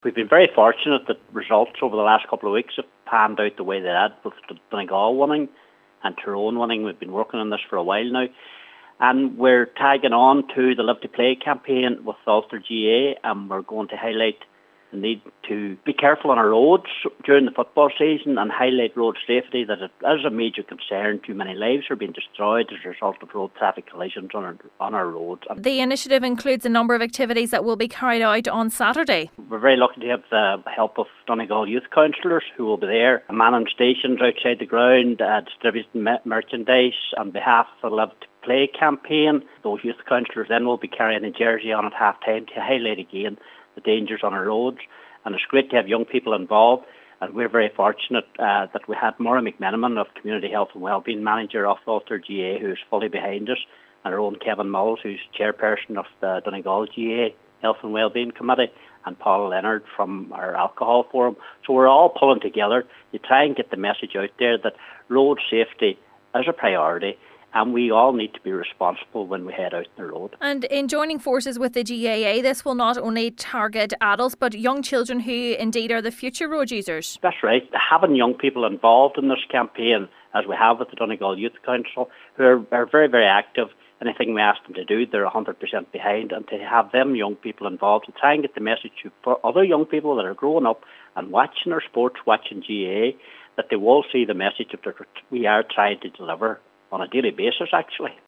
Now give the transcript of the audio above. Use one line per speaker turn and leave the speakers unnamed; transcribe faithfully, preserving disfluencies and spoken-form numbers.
We've been very fortunate that results over the last couple of weeks have panned out the way they had, with Donegal winning and Tyrone winning. We've been working on this for a while now. And we're tagging on to the Live to Play campaign with the Ulster G A, and we're going to highlight the need to be careful on our roads during the football season and highlight road safety, that it is a major concern. Too many lives are being destroyed as a result of road traffic collisions on our, on our roads.
The initiative includes a number of activities that will be carried out on Saturday.
We're very lucky to have the help of Donegal youth councillors who will be there, manning stations outside the ground, uh, distributing me- merchandise on behalf of the Live to Play campaign. Those youth councillors then will be carrying a jersey on at half time to highlight again the dangers on our roads. And it's great to have young people involved, and we're very fortunate uh, that we had Maura McMenamin of Community Health and Wellbeing Manager of the Ulster G A, who's fully behind us, and our own Kevin Mills, who's chairperson of the Donegal G A Health and Wellbeing Committee, and Paul Leonard from our Alcohol Forum. So we're all pulling together to try and get the message out there that road safety is a priority, and we all need to be responsible when we head out the road.
And in joining forces with the G A A, this will not only target adults but young children who indeed are the future road users.
That's right. Having young people involved in this campaign, as we have with the Donegal Youth Council, who are, are very, very active. Anything we ask them to do, they're one hundred percent behind, and to have them young people involved to try and get the message to for other young people that are growing up and watching our sports, watching G A A, that they will see the message that we are trying to deliver on a daily basis, actually.